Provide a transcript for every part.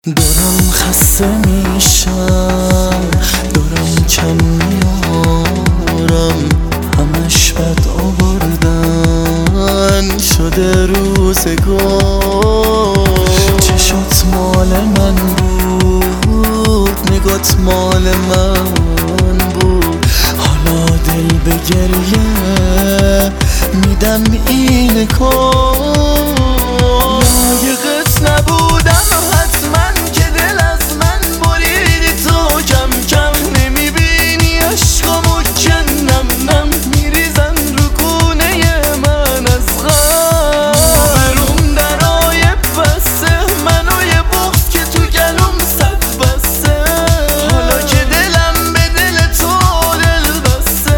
دارم خسته میشم، دارم کم میارم، همش بد آوردن شده روزگار. چشات مال من بود، نگات مال من بود، حالا دل به گریه میدم این کار. لایقت نبودم حتما که دل از من بریدی تو، کم کم نمیبینی عشقامو کنم نم میریزن رو کونه من از غم. برم درای بسته منو یه بغض که تو گلوم صد بسته، حالا که دلم به دل تو دل بسته.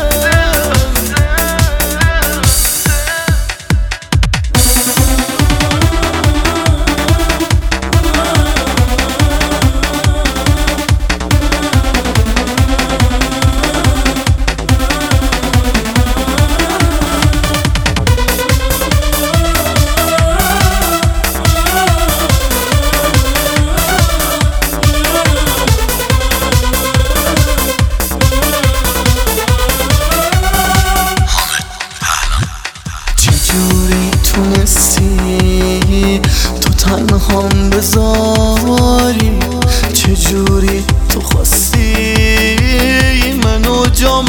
چجوری تونستی تو تنهام بذاری، چجوری تو خواستی منو جام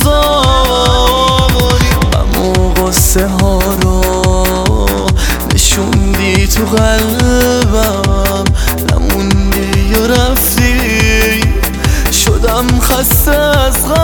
بذاری، غم و غصه ها رو نشوندی تو قلبم، نموندی و رفتی، شدم خسته از غم.